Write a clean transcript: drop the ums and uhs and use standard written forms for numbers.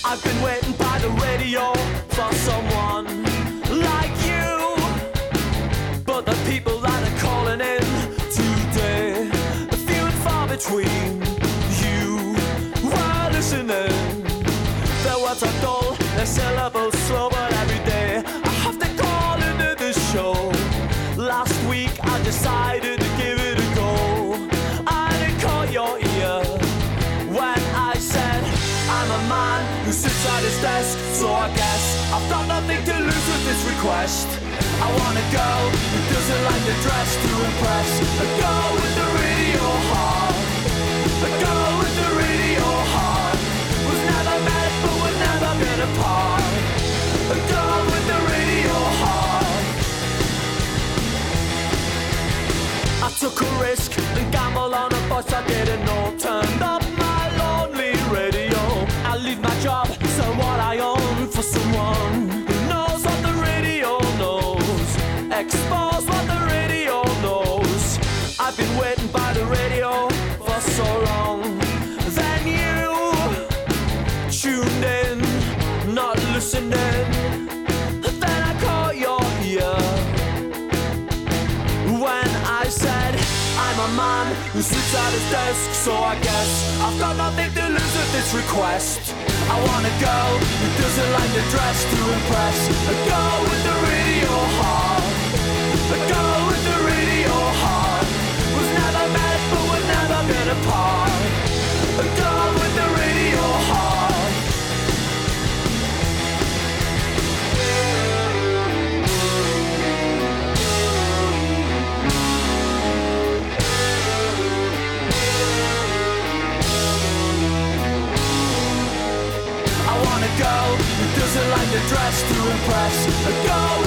I've been waiting by the radio for someone like you, but the people that are calling in today are few and far between. You were listening, their words are dull, their syllables slow, but every day I have to call into this show. Last week I decided to give it a go, and it caught your ear when I said I'm a man who sits at his desk, so I guess I've got nothing to lose with this request. I want a girl who doesn't like to dress to impress, a girl with the radio heart, a girl with the radio heart, was never met but we're never been apart, a girl with the radio heart. I took a risk and gambled on a voice I didn't know, turned up my lonely radio. I leave my job, sell what I own for someone who knows what the radio knows, expose what the radio knows. I've been waiting by the radio for so long, then you tuned in, not listening, then I caught your ear when I said I'm a man who sits at his desk, so I guess I've got nothing to lose with this request. I want a girl who doesn't like to dress to impress, a girl with the radio heart, a girl with the radio heart, was never met but we've never been apart, a girl with the radio heart. A girl who doesn't like to dress to impress, a girl